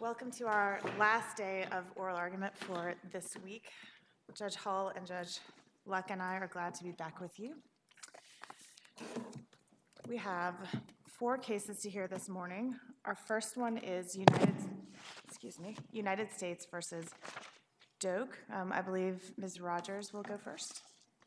Welcome to our last day of oral argument for this week. Judge Hull and Judge Luck and I are glad to be back with you. We have 4 cases to hear this morning. Our first one is United States versus Doak. I believe Ms. Rogers will go first.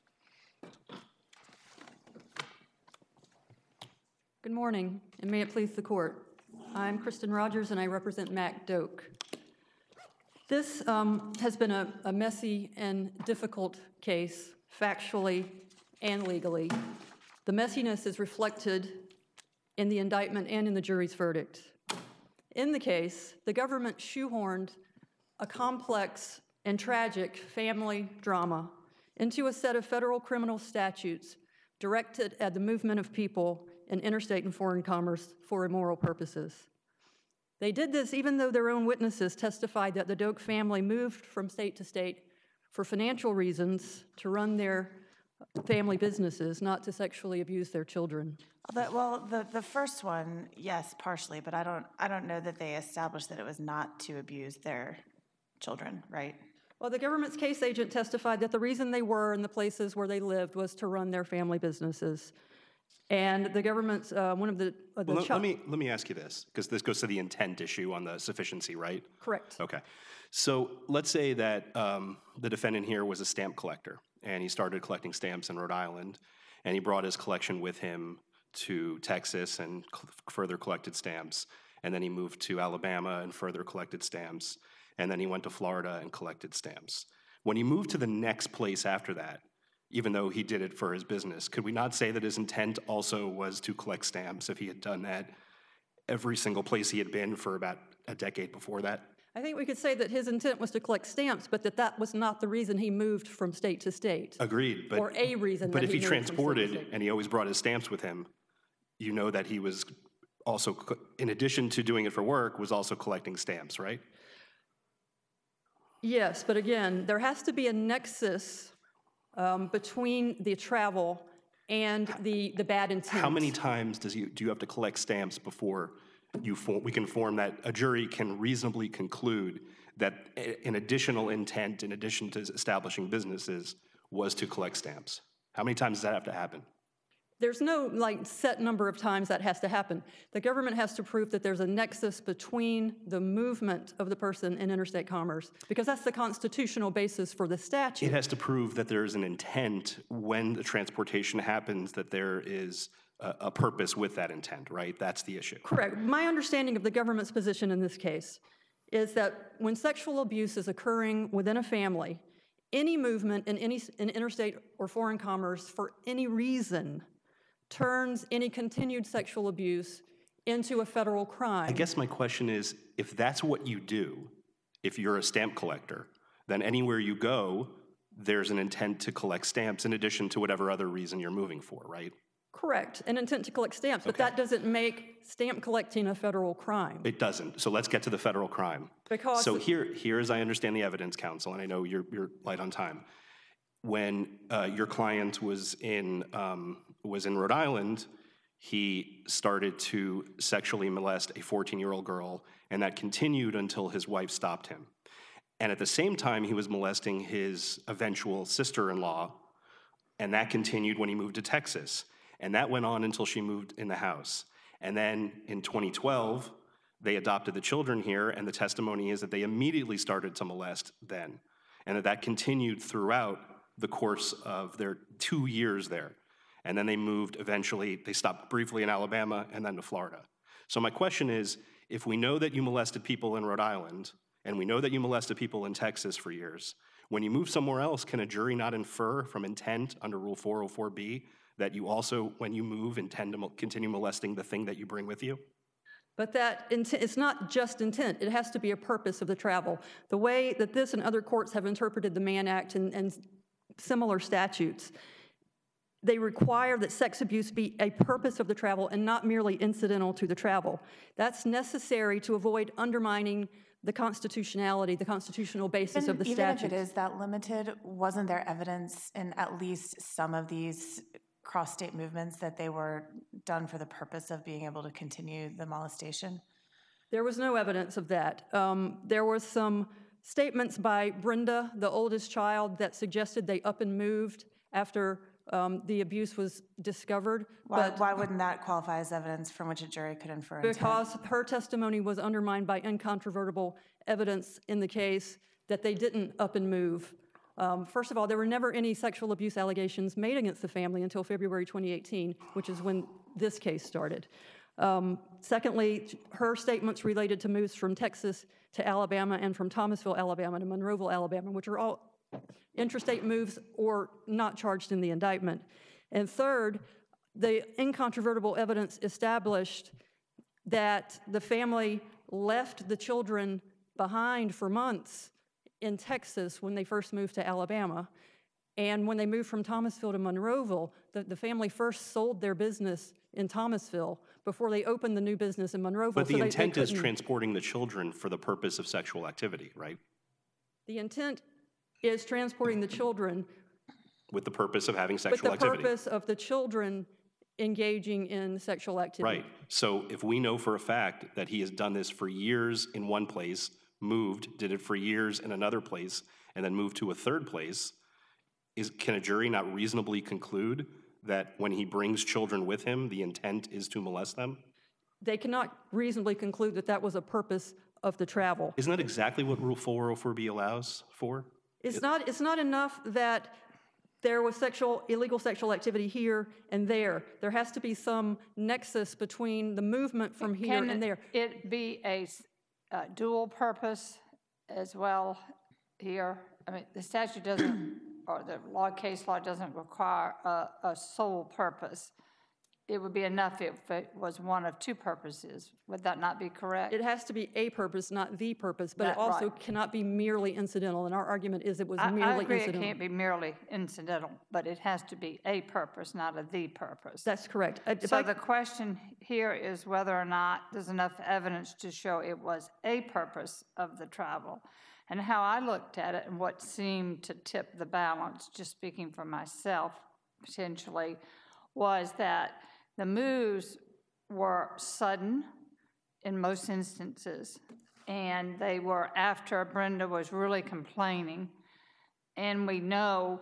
Good morning, and may it please the court. I'm Kristen Rogers, and I represent Mac Doak. This has been a messy and difficult case, factually and legally. The messiness is reflected in the indictment and in the jury's verdict. In the case, the government shoehorned a complex and tragic family drama into a set of federal criminal statutes directed at the movement of people in interstate and foreign commerce for immoral purposes. They did this even though their own witnesses testified that the Doak family moved from state to state for financial reasons to run their family businesses, not to sexually abuse their children. Well, the first one, yes, partially, but I don't know that they established that it was not to abuse their children, right? Well, the government's case agent testified that the reason they were in the places where they lived was to run their family businesses. And the government's one of the let me ask you this, because this goes to the intent issue on the sufficiency, right? Correct. Okay. So let's say that the defendant here was a stamp collector, and he started collecting stamps in Rhode Island, and he brought his collection with him to Texas and further collected stamps, and then he moved to Alabama and further collected stamps, and then he went to Florida and collected stamps. When he moved to the next place after that, even though he did it for his business, could we not say that his intent also was to collect stamps if he had done that every single place he had been for about a decade before that? I think we could say that his intent was to collect stamps, but that was not the reason he moved from state to state. Agreed. Or a reason But that if he moved transported from state to state. and he always brought his stamps with him, you know that he was also, in addition to doing it for work, was also collecting stamps, right? Yes, but again, there has to be a nexus between the travel and the bad intent. How many times do you have to collect stamps before we can form that a jury can reasonably conclude that an additional intent, in addition to establishing businesses, was to collect stamps? How many times does that have to happen? There's no set number of times that has to happen. The government has to prove that there's a nexus between the movement of the person in interstate commerce, because that's the constitutional basis for the statute. It has to prove that there's an intent when the transportation happens, that there is a purpose with that intent, right? That's the issue. Correct. My understanding of the government's position in this case is that when sexual abuse is occurring within a family, any movement in interstate or foreign commerce for any reason turns any continued sexual abuse into a federal crime. I guess my question is, if that's what you do, if you're a stamp collector, then anywhere you go, there's an intent to collect stamps in addition to whatever other reason you're moving for, right? Correct, an intent to collect stamps, but that doesn't make stamp collecting a federal crime. It doesn't. So let's get to the federal crime. So here, as I understand the evidence, counsel, and I know you're light on time, when your client was in Rhode Island, he started to sexually molest a 14-year-old girl, and that continued until his wife stopped him. And at the same time, he was molesting his eventual sister-in-law, and that continued when he moved to Texas. And that went on until she moved in the house. And then in 2012, they adopted the children here, and the testimony is that they immediately started to molest then, and that continued throughout the course of their 2 years there. And then they moved eventually, they stopped briefly in Alabama and then to Florida. So my question is, if we know that you molested people in Rhode Island, and we know that you molested people in Texas for years, when you move somewhere else, can a jury not infer from intent under Rule 404B that you also, when you move, intend to continue molesting the thing that you bring with you? But that it's not just intent. It has to be a purpose of the travel. The way that this and other courts have interpreted the Mann Act and similar statutes, they require that sex abuse be a purpose of the travel and not merely incidental to the travel. That's necessary to avoid undermining the constitutionality, the constitutional basis of the statute. Even if it is that limited, wasn't there evidence in at least some of these cross-state movements that they were done for the purpose of being able to continue the molestation? There was no evidence of that. There were some statements by Brenda, the oldest child, that suggested they up and moved after the abuse was discovered. Why wouldn't that qualify as evidence from which a jury could infer intent? Because her testimony was undermined by incontrovertible evidence in the case that they didn't up and move. First of all, there were never any sexual abuse allegations made against the family until February 2018, which is when this case started. Secondly, her statements related to moves from Texas to Alabama and from Thomasville, Alabama to Monroeville, Alabama, which are all interstate moves or not charged in the indictment. And third, the incontrovertible evidence established that the family left the children behind for months in Texas when they first moved to Alabama. And when they moved from Thomasville to Monroeville, the family first sold their business in Thomasville before they opened the new business in Monroeville. But the intent is transporting the children for the purpose of sexual activity, right? The intent is transporting the children with the purpose of having sexual activity. With the purpose of the children engaging in sexual activity. Right. So if we know for a fact that he has done this for years in one place, did it for years in another place, and then moved to a third place, can a jury not reasonably conclude that when he brings children with him, the intent is to molest them? They cannot reasonably conclude that that was a purpose of the travel. Isn't that exactly what Rule 404B allows for? It's not enough that there was illegal sexual activity here and there. There has to be some nexus between the movement from here and there. Can it be a dual purpose as well here? I mean, the statute doesn't, or the case law doesn't require a sole purpose. It would be enough if it was one of two purposes. Would that not be correct? It has to be a purpose, not the purpose, but it also cannot be merely incidental, and our argument is it was merely incidental. I agree it can't be merely incidental, but it has to be a purpose, not the purpose. That's correct. So the question here is whether or not there's enough evidence to show it was a purpose of the travel. And how I looked at it and what seemed to tip the balance, just speaking for myself potentially, was that the moves were sudden in most instances, and they were after Brenda was really complaining. And we know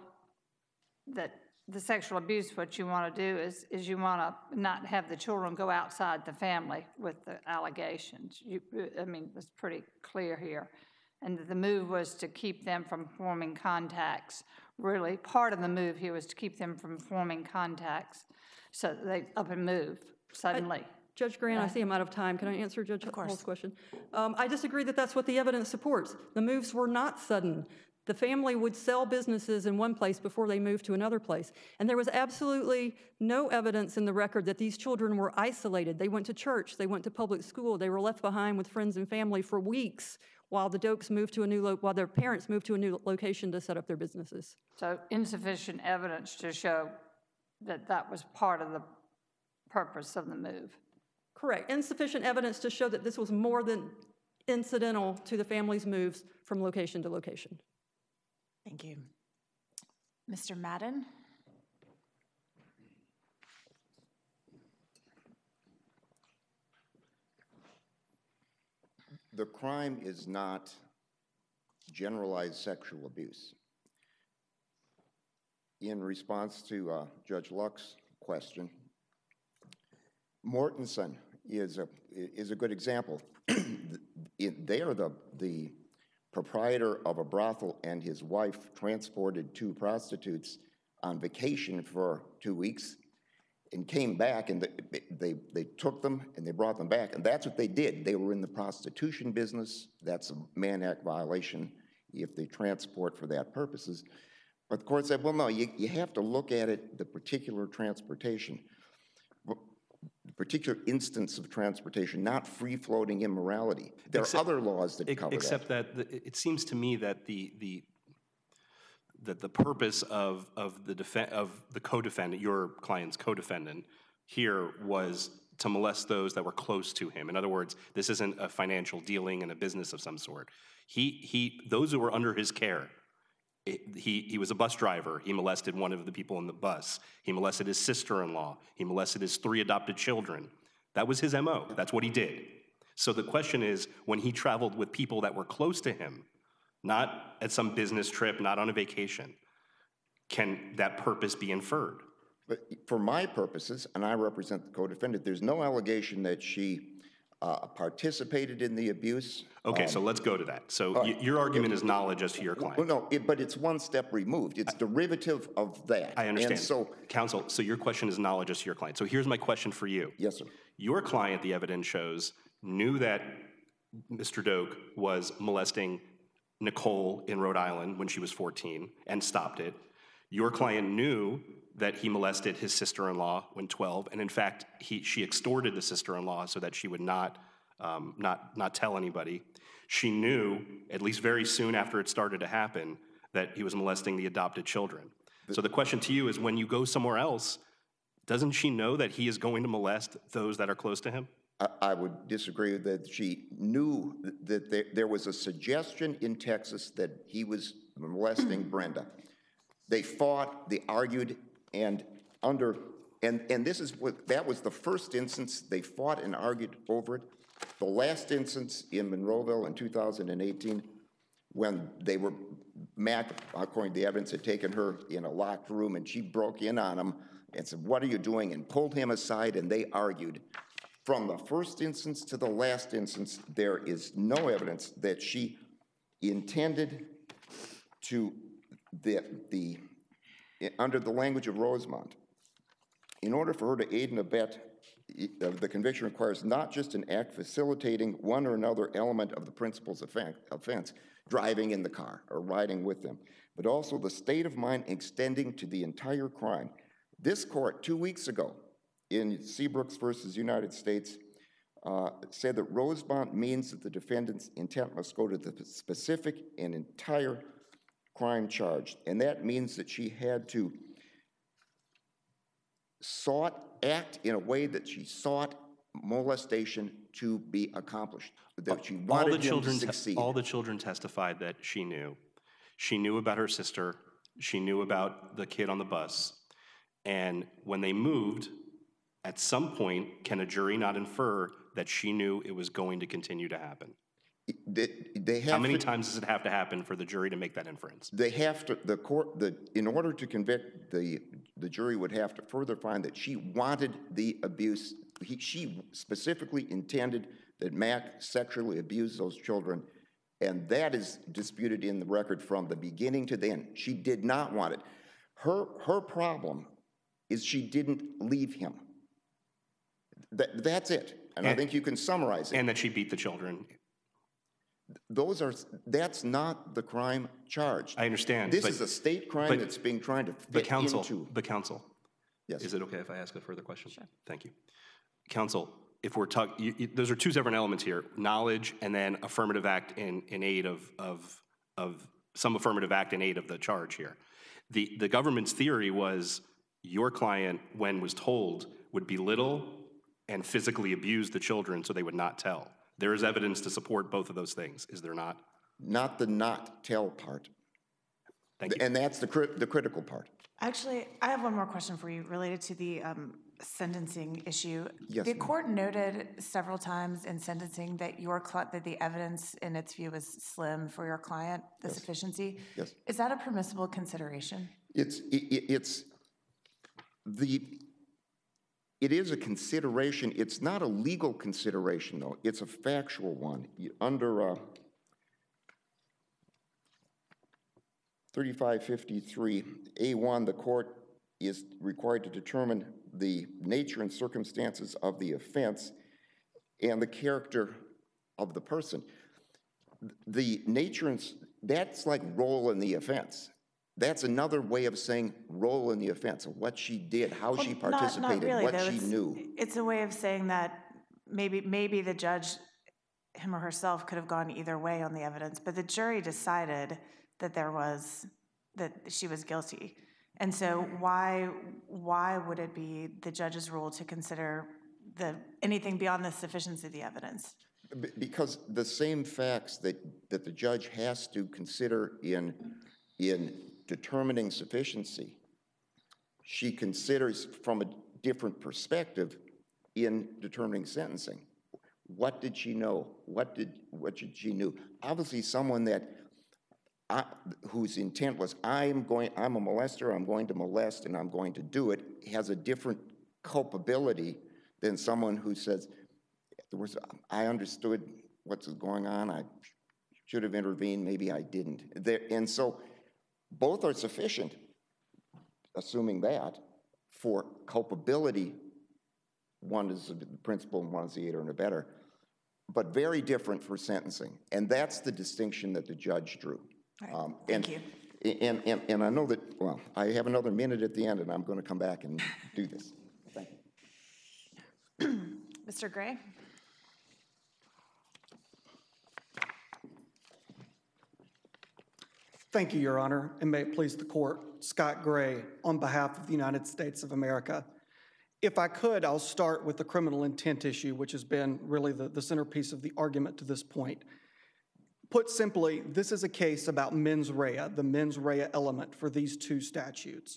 that the sexual abuse, what you want to do is you want to not have the children go outside the family with the allegations. I mean, it's pretty clear here. And the move was to keep them from forming contacts. Really, part of the move here was to keep them from forming contacts. So they up and move suddenly. Judge Grant, I see I'm out of time. Can I answer Judge Hull's question? I disagree that that's what the evidence supports. The moves were not sudden. The family would sell businesses in one place before they moved to another place. And there was absolutely no evidence in the record that these children were isolated. They went to church. They went to public school. They were left behind with friends and family for weeks while the Dokes moved to while their parents moved to a new location to set up their businesses. So insufficient evidence to show that that was part of the purpose of the move. Correct. Insufficient evidence to show that this was more than incidental to the family's moves from location to location. Thank you. Mr. Madden? The crime is not generalized sexual abuse. In response to Judge Luck's question, Mortensen is a good example. They are the proprietor of a brothel, and his wife transported two prostitutes on vacation for 2 weeks and came back, and they took them and they brought them back, and that's what they did. They were in the prostitution business. That's a Mann Act violation if they transport for that purposes. But the court said, well, no, you have to look at it, the particular transportation, the particular instance of transportation, not free-floating immorality. There are other laws that cover that. Except that it seems to me that the purpose of the co-defendant, your client's co-defendant, here was to molest those that were close to him. In other words, this isn't a financial dealing in a business of some sort. Those who were under his care. He was a bus driver. He molested one of the people in the bus. He molested his sister-in-law. He molested his 3 adopted children. That was his MO. That's what he did. So the question is, when he traveled with people that were close to him, not at some business trip, not on a vacation, can that purpose be inferred? But for my purposes, and I represent the co-defendant, there's no allegation that she participated in the abuse. Okay, so let's go to that. So your argument is knowledge as to your client. Well, no, but it's one step removed. It's derivative of that. I understand. And so, counsel, so your question is knowledge as to your client. So here's my question for you. yes, sir. Your client, the evidence shows, knew that Mr. Doak was molesting Nicole in Rhode Island when she was 14 and stopped it. Your client knew that he molested his sister-in-law when 12, and in fact, she extorted the sister-in-law so that she would not tell anybody. She knew, at least very soon after it started to happen, that he was molesting the adopted children. So the question to you is, when you go somewhere else, doesn't she know that he is going to molest those that are close to him? I would disagree that she knew that there was a suggestion in Texas that he was molesting Brenda. They fought, they argued, and this is that was the first instance they fought and argued over it. The last instance in Monroeville in 2018, when Mac, according to the evidence, had taken her in a locked room and she broke in on him and said, "What are you doing?" and pulled him aside, and they argued. From the first instance to the last instance, there is no evidence that she intended to, under the language of Rosemont, in order for her to aid and abet, the conviction requires not just an act facilitating one or another element of the principal's offense, driving in the car or riding with them, but also the state of mind extending to the entire crime. This court, 2 weeks ago, in Seabrooks versus United States, said that Rosemont means that the defendant's intent must go to the specific and entire crime charged, and that means that she had to act in a way that she sought molestation to be accomplished, that she wanted him to succeed. All the children testified that she knew. She knew about her sister. She knew about the kid on the bus. And when they moved, at some point, can a jury not infer that she knew it was going to continue to happen? How many times does it have to happen for the jury to make that inference? They have to, in order to convict, the jury would have to further find that she wanted the abuse. She specifically intended that Mac sexually abused those children, and that is disputed in the record from the beginning to the end. She did not want it. Her problem is she didn't leave him. That's it. And I think you can summarize it. And that she beat the children. That's not the crime charged. I understand. This is a state crime that's being trying to fit into. But counsel, yes. Is it okay if I ask a further question? Sure. Thank you. Counsel, if we're talking, those are two separate elements here, knowledge and then affirmative act in aid of some affirmative act in aid of the charge here. The government's theory was your client, when was told, would belittle and physically abuse the children so they would not tell. There is evidence to support both of those things, is there not? Not the not tell part. Thank you. And that's the critical part. Actually, I have one more question for you related to the sentencing issue. Yes, the ma'am. court noted several times in sentencing that that the evidence in its view was slim for your client, the sufficiency. Yes. Is that a permissible consideration? It is a consideration. It's not a legal consideration, though. It's a factual one. Under 3553A1, the court is required to determine the nature and circumstances of the offense and the character of the person. The nature, and that's like role in the offense. That's another way of saying role in the offense, what she did, how she participated, not really, what though. she knew. It's a way of saying that maybe the judge, him or herself, could have gone either way on the evidence, but the jury decided that that she was guilty. And so why would it be the judge's role to consider anything beyond the sufficiency of the evidence? Because the same facts that the judge has to consider in determining sufficiency, she considers from a different perspective in determining sentencing. What did she know? What did she knew? Obviously, someone that whose intent was, I'm a molester, I'm going to molest, and I'm going to do it, has a different culpability than someone who says, I understood what's going on, I should have intervened, maybe I didn't. And so both are sufficient, assuming that, for culpability. One is the principal and one is the aider and abettor, but very different for sentencing. And that's the distinction that the judge drew. Right. Thank you. And I know that, well, I have another minute at the end, and I'm going to come back and do this. Thank you. Mr. Gray? Thank you, Your Honor, and may it please the court. Scott Gray, on behalf of the United States of America. If I could, I'll start with the criminal intent issue, which has been really the centerpiece of the argument to this point. Put simply, this is a case about mens rea, the mens rea element for these two statutes,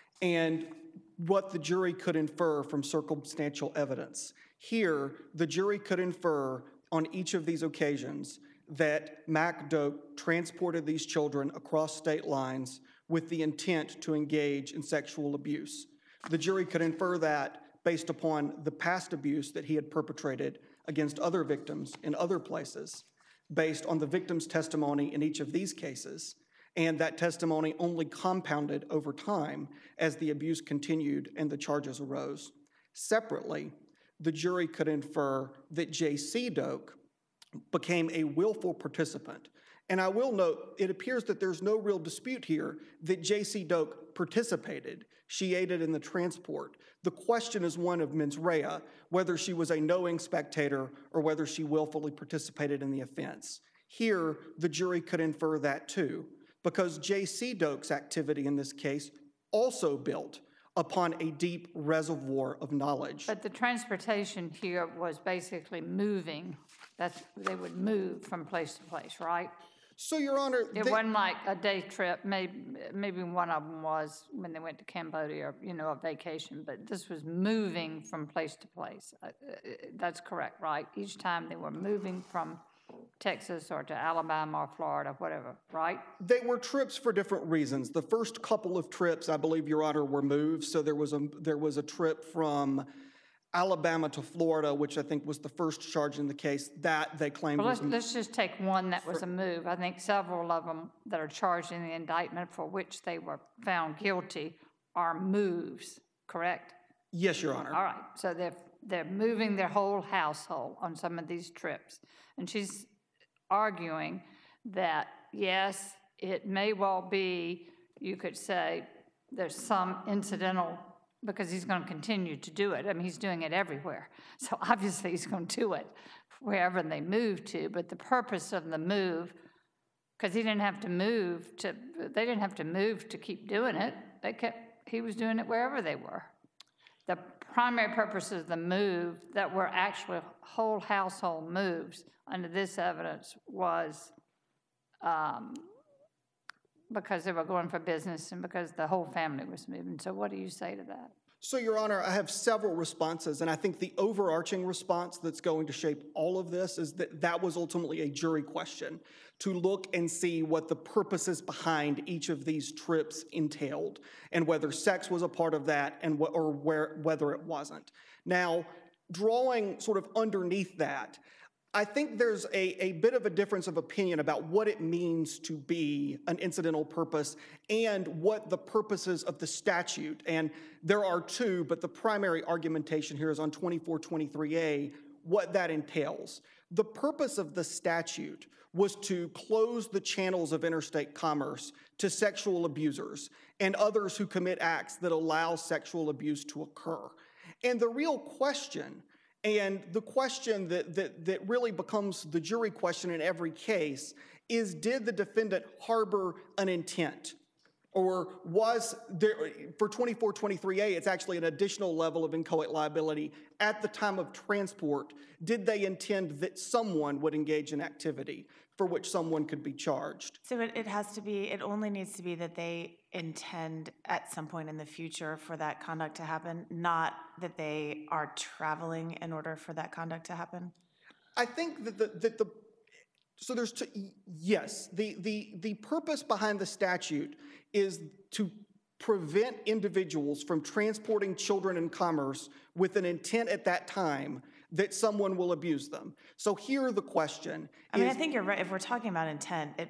and what the jury could infer from circumstantial evidence. Here, the jury could infer on each of these occasions that Mac Doak transported these children across state lines with the intent to engage in sexual abuse. The jury could infer that based upon the past abuse that he had perpetrated against other victims in other places, based on the victim's testimony in each of these cases, and that testimony only compounded over time as the abuse continued and the charges arose. Separately, the jury could infer that J.C. Doak became a willful participant. And I will note, it appears that there's no real dispute here that J.C. Doak participated. She aided in the transport. The question is one of mens rea, whether she was a knowing spectator or whether she willfully participated in the offense. Here, the jury could infer that too, because J.C. Doak's activity in this case also built upon a deep reservoir of knowledge. But the transportation here was basically moving. They would move from place to place, right? So, Your Honor, it wasn't like a day trip. Maybe one of them was when they went to Cambodia, or, a vacation. But this was moving from place to place. That's correct, right? Each time they were moving from Texas or to Alabama or Florida, whatever, right? They were trips for different reasons. The first couple of trips, I believe, Your Honor, were moves. So there was a trip from Alabama to Florida, which I think was the first charge in the case, that they claimed was... Let's just take one that was a move. I think several of them that are charged in the indictment for which they were found guilty are moves, correct? Yes, Your Honor. All right. So they're moving their whole household on some of these trips. And she's arguing that, yes, it may well be, you could say, there's some incidental, because he's going to continue to do it. I mean, he's doing it everywhere. So obviously he's going to do it wherever they move to. But the purpose of the move, because they didn't have to move to keep doing it. He was doing it wherever they were. The primary purpose of the move that were actually whole household moves under this evidence was because they were going for business and because the whole family was moving. So what do you say to that? So, Your Honor, I have several responses, and I think the overarching response that's going to shape all of this is that was ultimately a jury question, to look and see what the purposes behind each of these trips entailed, and whether sex was a part of that and whether it wasn't. Now, drawing sort of underneath that, I think there's a bit of a difference of opinion about what it means to be an incidental purpose and what the purposes of the statute, and there are two, but the primary argumentation here is on 2423A, what that entails. The purpose of the statute was to close the channels of interstate commerce to sexual abusers and others who commit acts that allow sexual abuse to occur. And the real question, and the question that really becomes the jury question in every case, is did the defendant harbor an intent? Or was there, for 2423A, it's actually an additional level of inchoate liability. At the time of transport, did they intend that someone would engage in activity for which someone could be charged? So it only needs to be that they intend at some point in the future for that conduct to happen, not that they are traveling in order for that conduct to happen? I think so there's yes, the purpose behind the statute is to prevent individuals from transporting children in commerce with an intent at that time that someone will abuse them. So here the question I think you're right. If we're talking about intent, it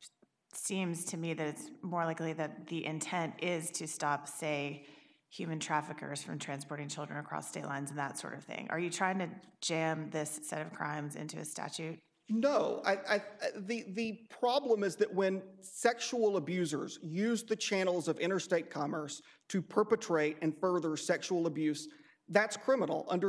seems to me that it's more likely that the intent is to stop, say, human traffickers from transporting children across state lines and that sort of thing. Are you trying to jam this set of crimes into a statute? No, the problem is that when sexual abusers use the channels of interstate commerce to perpetrate and further sexual abuse, that's criminal under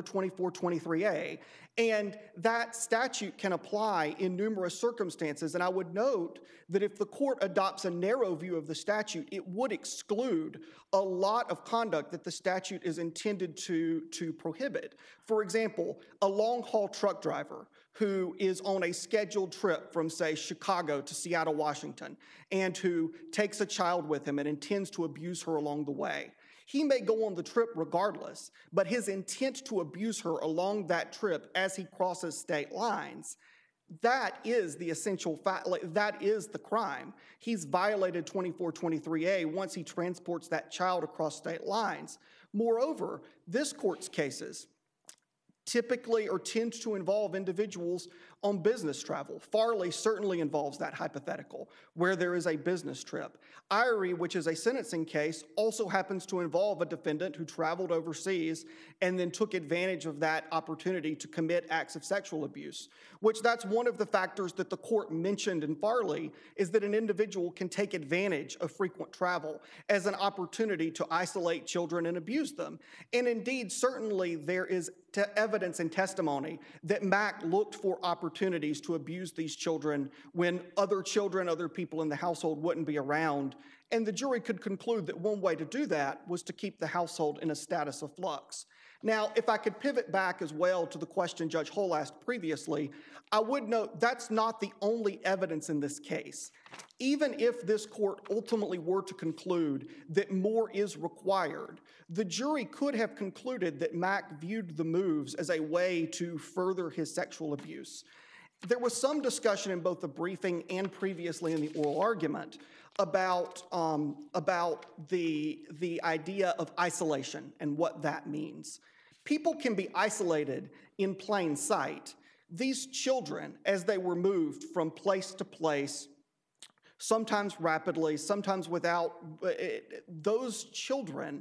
2423A. And that statute can apply in numerous circumstances. And I would note that if the court adopts a narrow view of the statute, it would exclude a lot of conduct that the statute is intended to prohibit. For example, a long-haul truck driver who is on a scheduled trip from, say, Chicago to Seattle, Washington, and who takes a child with him and intends to abuse her along the way. He may go on the trip regardless, but his intent to abuse her along that trip as he crosses state lines, that is the essential fact, that is the crime. He's violated 2423A once he transports that child across state lines. Moreover, this court's cases typically or tends to involve individuals on business travel. Farley certainly involves that hypothetical, where there is a business trip. Irie, which is a sentencing case, also happens to involve a defendant who traveled overseas and then took advantage of that opportunity to commit acts of sexual abuse, which that's one of the factors that the court mentioned in Farley, is that an individual can take advantage of frequent travel as an opportunity to isolate children and abuse them. And indeed, certainly there is evidence and testimony that Mack looked for opportunities to abuse these children when other children, other people in the household wouldn't be around. And the jury could conclude that one way to do that was to keep the household in a status of flux. Now, if I could pivot back as well to the question Judge Hull asked previously, I would note that's not the only evidence in this case. Even if this court ultimately were to conclude that more is required, the jury could have concluded that Mack viewed the moves as a way to further his sexual abuse. There was some discussion in both the briefing and previously in the oral argument about the idea of isolation and what that means. People can be isolated in plain sight. These children, as they were moved from place to place, sometimes rapidly, sometimes without, those children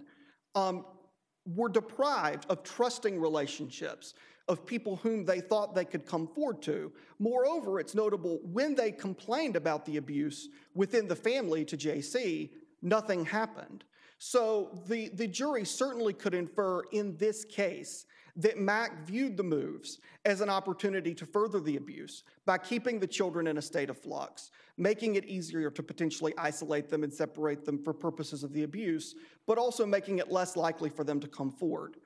were deprived of trusting relationships, of people whom they thought they could come forward to. Moreover, it's notable when they complained about the abuse within the family to JC, nothing happened. So the jury certainly could infer in this case that Mack viewed the moves as an opportunity to further the abuse by keeping the children in a state of flux, making it easier to potentially isolate them and separate them for purposes of the abuse, but also making it less likely for them to come forward.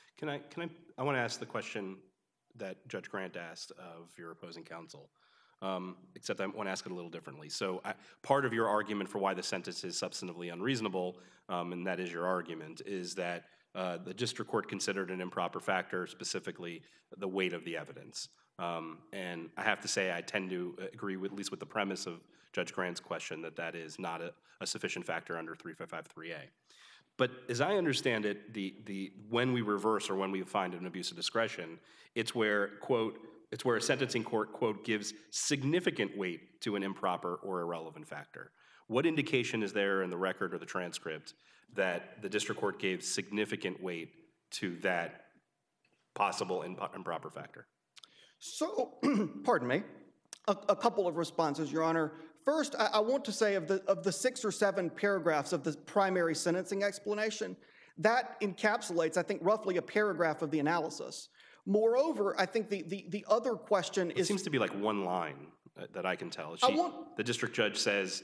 I want to ask the question that Judge Grant asked of your opposing counsel, except I want to ask it a little differently. So part of your argument for why the sentence is substantively unreasonable, and that is your argument, is that the district court considered an improper factor, specifically the weight of the evidence. And I have to say I tend to agree with, at least with the premise of Judge Grant's question, that that is not a sufficient factor under 3553A. But as I understand it, the when we reverse or when we find an abuse of discretion, it's where, quote, it's where a sentencing court, quote, gives significant weight to an improper or irrelevant factor. What indication is there in the record or the transcript that the district court gave significant weight to that possible improper factor? So, pardon me, a couple of responses, Your Honor. First, I want to say of the 6 or 7 paragraphs of the primary sentencing explanation, that encapsulates, I think, roughly a paragraph of the analysis. Moreover, I think the other question is— It seems to be like one line that I can tell. The district judge says,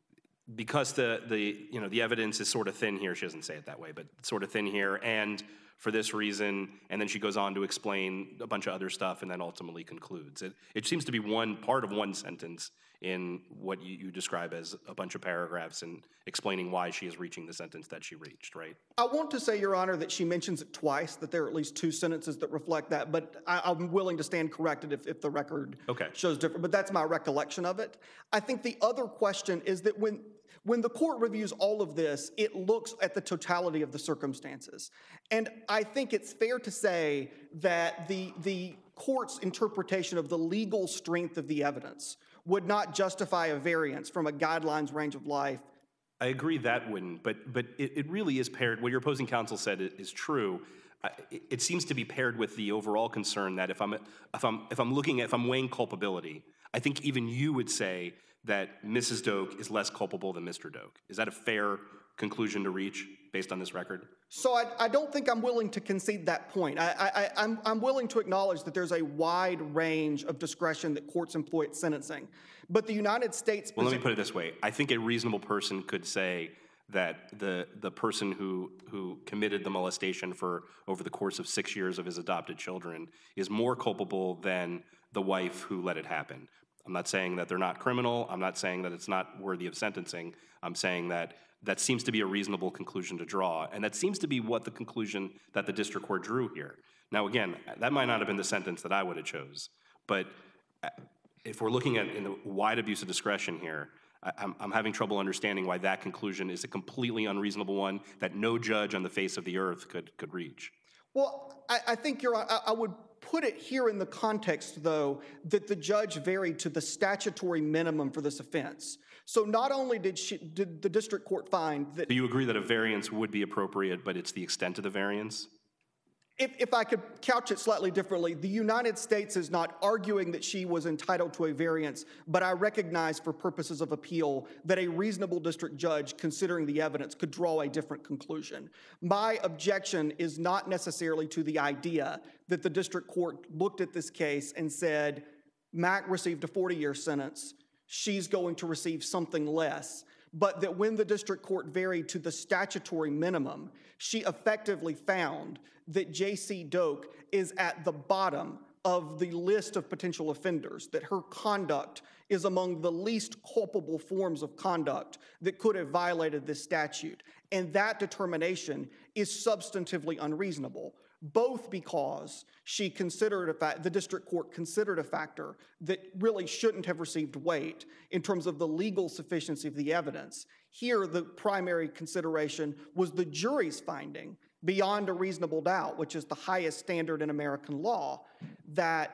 because the evidence is sort of thin here, she doesn't say it that way, but sort of thin here, and for this reason, and then she goes on to explain a bunch of other stuff and then ultimately concludes. It seems to be one part of one sentence in what you describe as a bunch of paragraphs and explaining why she is reaching the sentence that she reached, right? I want to say, Your Honor, that she mentions it twice, that there are at least two sentences that reflect that, but I'm willing to stand corrected if the record shows different, but that's my recollection of it. I think the other question is that when the court reviews all of this, it looks at the totality of the circumstances. And I think it's fair to say that the court's interpretation of the legal strength of the evidence would not justify a variance from a guidelines range of life. I agree that wouldn't, but it really is paired. What your opposing counsel said is true. It seems to be paired with the overall concern that if I'm weighing culpability, I think even you would say that Mrs. Doak is less culpable than Mr. Doak. Is that a fair conclusion to reach based on this record? So I don't think I'm willing to concede that point. I'm willing to acknowledge that there's a wide range of discretion that courts employ at sentencing. But the United States... Well, let me put it this way. I think a reasonable person could say that the person who committed the molestation for over the course of 6 years of his adopted children is more culpable than the wife who let it happen. I'm not saying that they're not criminal. I'm not saying that it's not worthy of sentencing. I'm saying that that seems to be a reasonable conclusion to draw, and that seems to be what the conclusion that the district court drew here. Now, again, that might not have been the sentence that I would have chose, but if we're looking at in the wide abuse of discretion here, I'm having trouble understanding why that conclusion is a completely unreasonable one that no judge on the face of the earth could reach. Well, I think I would put it here in the context, though, that the judge varied to the statutory minimum for this offense. So not only did the district court find that... Do you agree that a variance would be appropriate, but it's the extent of the variance? If I could couch it slightly differently, the United States is not arguing that she was entitled to a variance, but I recognize for purposes of appeal that a reasonable district judge, considering the evidence, could draw a different conclusion. My objection is not necessarily to the idea that the district court looked at this case and said, Mac received a 40-year sentence, she's going to receive something less, but that when the district court varied to the statutory minimum, she effectively found that J.C. Doak is at the bottom of the list of potential offenders, that her conduct is among the least culpable forms of conduct that could have violated this statute. And that determination is substantively unreasonable, both because she considered the district court considered a factor that really shouldn't have received weight in terms of the legal sufficiency of the evidence. Here, the primary consideration was the jury's finding beyond a reasonable doubt, which is the highest standard in American law, that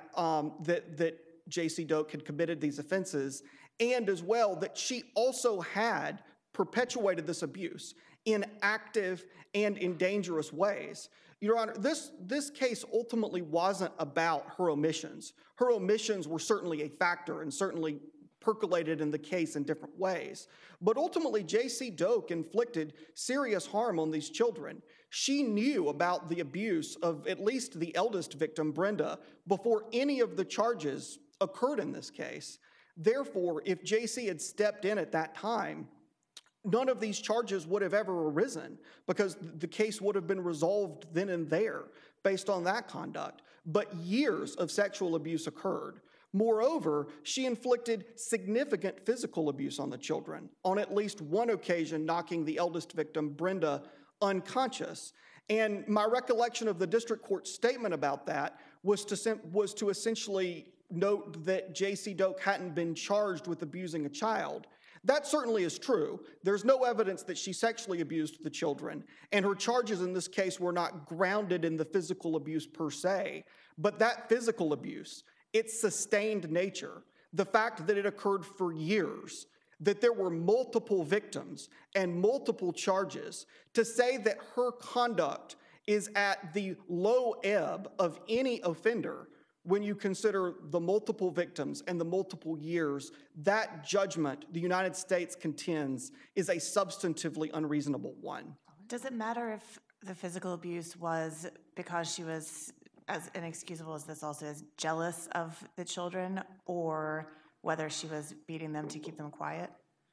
J.C. Doak had committed these offenses, and as well that she also had perpetuated this abuse in active and in dangerous ways. Your Honor, this case ultimately wasn't about her omissions. Her omissions were certainly a factor and certainly percolated in the case in different ways. But ultimately, J.C. Doak inflicted serious harm on these children. She knew about the abuse of at least the eldest victim, Brenda, before any of the charges occurred in this case. Therefore, if J.C. had stepped in at that time, none of these charges would have ever arisen because the case would have been resolved then and there based on that conduct. But years of sexual abuse occurred. Moreover, she inflicted significant physical abuse on the children, on at least one occasion knocking the eldest victim, Brenda, unconscious. And my recollection of the district court's statement about that was to essentially note that J.C. Doak hadn't been charged with abusing a child. That certainly is true. There's no evidence that she sexually abused the children, and her charges in this case were not grounded in the physical abuse per se. But that physical abuse, its sustained nature, the fact that it occurred for years, that there were multiple victims and multiple charges, to say that her conduct is at the low ebb of any offender when you consider the multiple victims and the multiple years, that judgment the United States contends is a substantively unreasonable one. Does it matter if the physical abuse was because she was, as inexcusable as this also is, jealous of the children, or whether she was beating them to keep them quiet?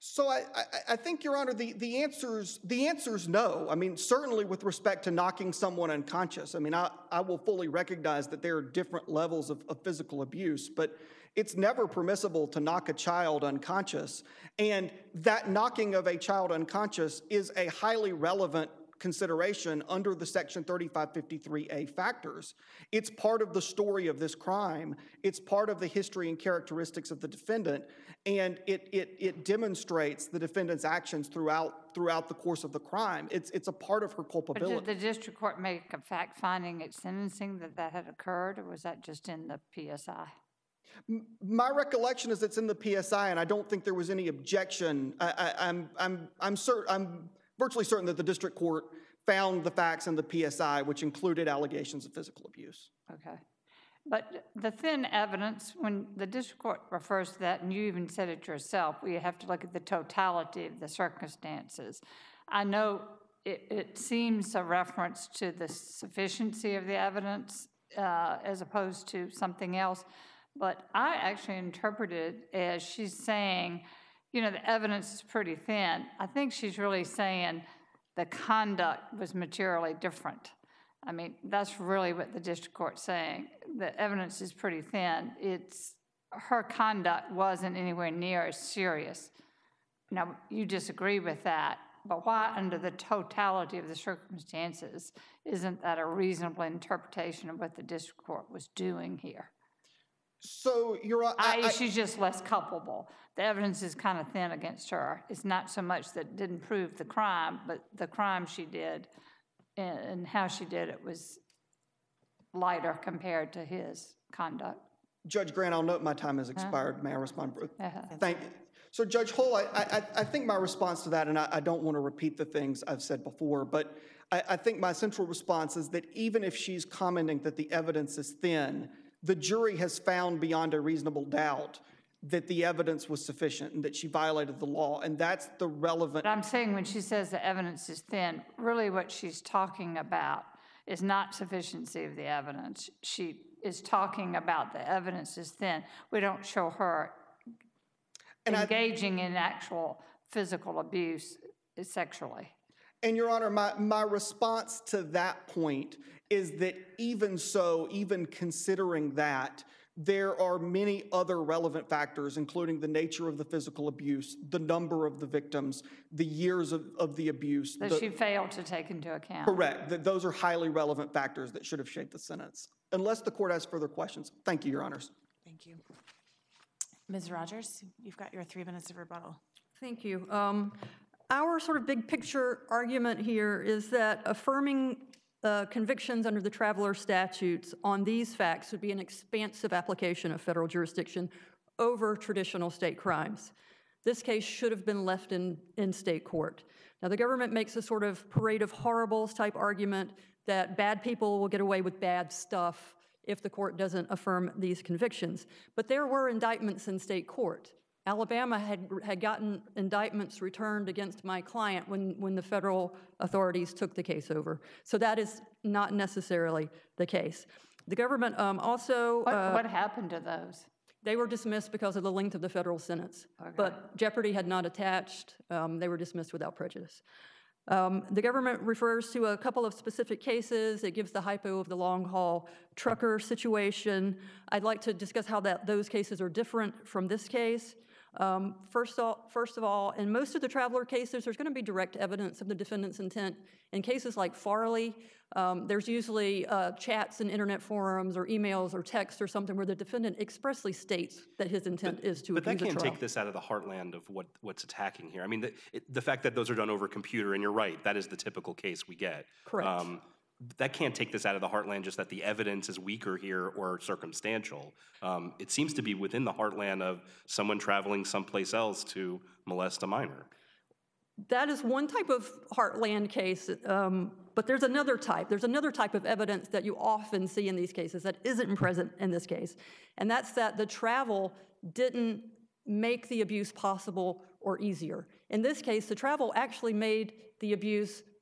So I think, Your Honor, the answer's no. I mean, certainly with respect to knocking someone unconscious. I mean, I will fully recognize that there are different levels of physical abuse, but it's never permissible to knock a child unconscious. And that knocking of a child unconscious is a highly relevant consideration under the Section 3553A factors. It's part of the story of this crime. It's part of the history and characteristics of the defendant, and it demonstrates the defendant's actions throughout the course of the crime. It's a part of her culpability. But did the district court make a fact finding at sentencing that had occurred, or was that just in the PSI? My recollection is it's in the PSI, and I don't think there was any objection. I'm virtually certain that the district court found the facts in the PSI, which included allegations of physical abuse. Okay. But the thin evidence, when the district court refers to that, and you even said it yourself, we have to look at the totality of the circumstances. I know it seems a reference to the sufficiency of the evidence as opposed to something else, but I actually interpreted it as she's saying, you know, the evidence is pretty thin. I think she's really saying the conduct was materially different. I mean, that's really what the district court's saying. The evidence is pretty thin. Her conduct wasn't anywhere near as serious. Now, you disagree with that, but why, under the totality of the circumstances, isn't that a reasonable interpretation of what the district court was doing here? So you're she's just less culpable. The evidence is kind of thin against her. It's not so much that it didn't prove the crime, but the crime she did and how she did it was lighter compared to his conduct. Judge Grant, I'll note my time has expired. May I respond? Thank you. So Judge Hull, I think my response to that, and I don't want to repeat the things I've said before, but I think my central response is that even if she's commenting that the evidence is thin, the jury has found beyond a reasonable doubt that the evidence was sufficient and that she violated the law, and that's the relevant... But I'm saying when she says the evidence is thin, really what she's talking about is not sufficiency of the evidence. She is talking about the evidence is thin. We don't show her engaging in actual physical abuse sexually. And Your Honor, my response to that point is that even so, even considering that, there are many other relevant factors, including the nature of the physical abuse, the number of the victims, the years of the abuse. That she failed to take into account. Correct. Those are highly relevant factors that should have shaped the sentence. Unless the court has further questions. Thank you, Your Honors. Thank you. Ms. Rogers, you've got your 3 minutes of rebuttal. Thank you. Our sort of big picture argument here is that affirming convictions under the Traveler statutes on these facts would be an expansive application of federal jurisdiction over traditional state crimes. This case should have been left in state court. Now, the government makes a sort of parade of horribles type argument that bad people will get away with bad stuff if the court doesn't affirm these convictions. But there were indictments in state court. Alabama had gotten indictments returned against my client when the federal authorities took the case over. So that is not necessarily the case. The government also... What happened to those? They were dismissed because of the length of the federal sentence. Okay. But jeopardy had not attached. They were dismissed without prejudice. The government refers to a couple of specific cases. It gives the hypo of the long-haul trucker situation. I'd like to discuss how those cases are different from this case. First of all, in most of the Traveler cases, there's going to be direct evidence of the defendant's intent. In cases like Farley, there's usually chats in internet forums or emails or texts or something where the defendant expressly states that his intent is to abuse a trial. But that can't take this out of the heartland of what's attacking here. I mean, the fact that those are done over a computer, and you're right, that is the typical case we get. Correct. That can't take this out of the heartland, just that the evidence is weaker here or circumstantial. It seems to be within the heartland of someone traveling someplace else to molest a minor. That is one type of heartland case, but there's another type. There's another type of evidence that you often see in these cases that isn't present in this case, and that's that the travel didn't make the abuse possible or easier. In this case, the travel actually made the abuse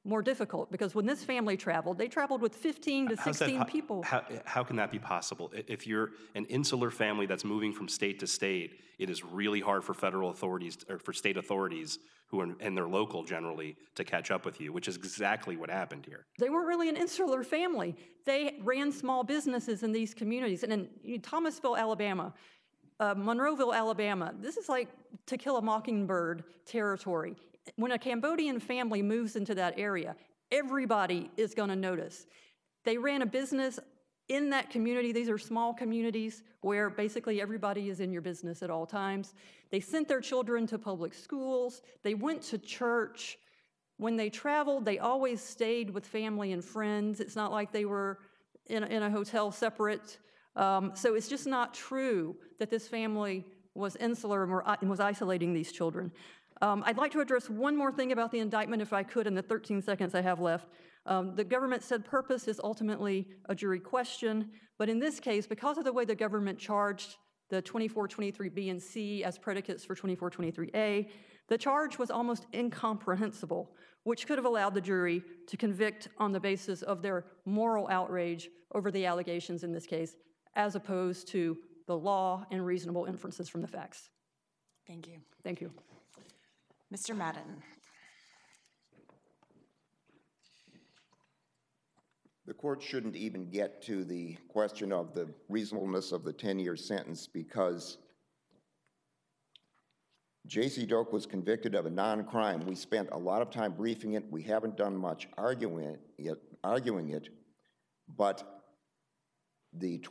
more difficult, because when this family traveled, they traveled with 15 to 16 people. How can that be possible? If you're an insular family that's moving from state to state, it is really hard for federal authorities, or for state authorities who are, and they're local generally, to catch up with you, which is exactly what happened here. They weren't really an insular family. They ran small businesses in these communities. And in Thomasville, Alabama, Monroeville, Alabama, this is like To Kill a Mockingbird territory. When a Cambodian family moves into that area, everybody is going to notice. They ran a business in that community. These are small communities where basically everybody is in your business at all times. They sent their children to public schools. They went to church. When they traveled, they always stayed with family and friends. It's not like they were in a hotel separate. So it's just not true that this family was insular and was isolating these children. I'd like to address one more thing about the indictment, if I could, in the 13 seconds I have left. The government said purpose is ultimately a jury question, but in this case, because of the way the government charged the 2423B and C as predicates for 2423A, the charge was almost incomprehensible, which could have allowed the jury to convict on the basis of their moral outrage over the allegations in this case, as opposed to the law and reasonable inferences from the facts. Thank you. Thank you. Mr. Madden. The court shouldn't even get to the question of the reasonableness of the 10-year sentence, because J.C. Doak was convicted of a non-crime. We spent a lot of time briefing it. We haven't done much arguing it, but the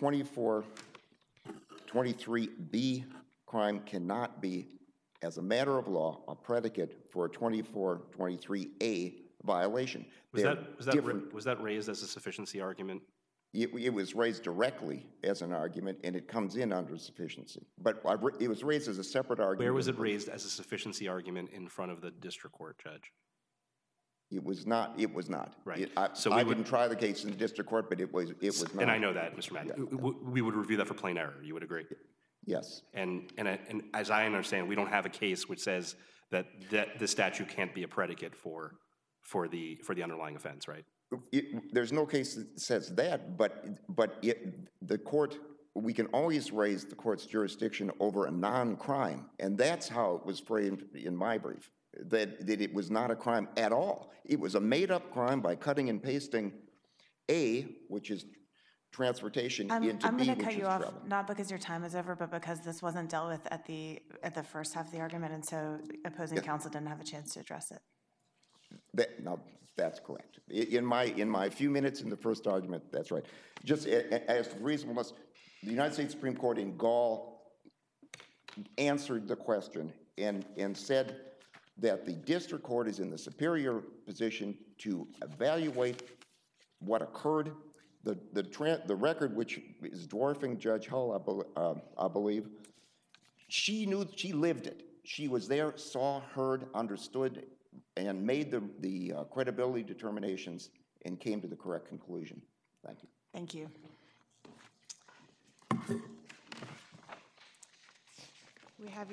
2423B crime cannot be, as a matter of law, a predicate for a 2423A violation. Was that raised as a sufficiency argument? It was raised directly as an argument, and it comes in under sufficiency. But it was raised as a separate argument. Where was it raised as a sufficiency argument in front of the district court judge? It was not. It was not. Right. I wouldn't try the case in the district court, but it was not. And I know that, Mr. Madden. Yeah. We would review that for plain error. You would agree? Yes. And as I understand, we don't have a case which says that the statute can't be a predicate for the underlying offense, right? There's no case that says that, but the court, we can always raise the court's jurisdiction over a non-crime, and that's how it was framed in my brief, that it was not a crime at all. It was a made-up crime by cutting and pasting A, which is transportation, into B, which is travel. I'm going to cut you off, not because your time is over, but because this wasn't dealt with at the first half of the argument, and so opposing counsel didn't have a chance to address it. That's correct. In my few minutes in the first argument, that's right. Just as to reasonableness, the United States Supreme Court in Gall answered the question and said that the district court is in the superior position to evaluate what occurred. The record, which is dwarfing Judge Hull, I believe, she lived it. She was there, saw, heard, understood, and made the credibility determinations and came to the correct conclusion. Thank you. Thank you. We have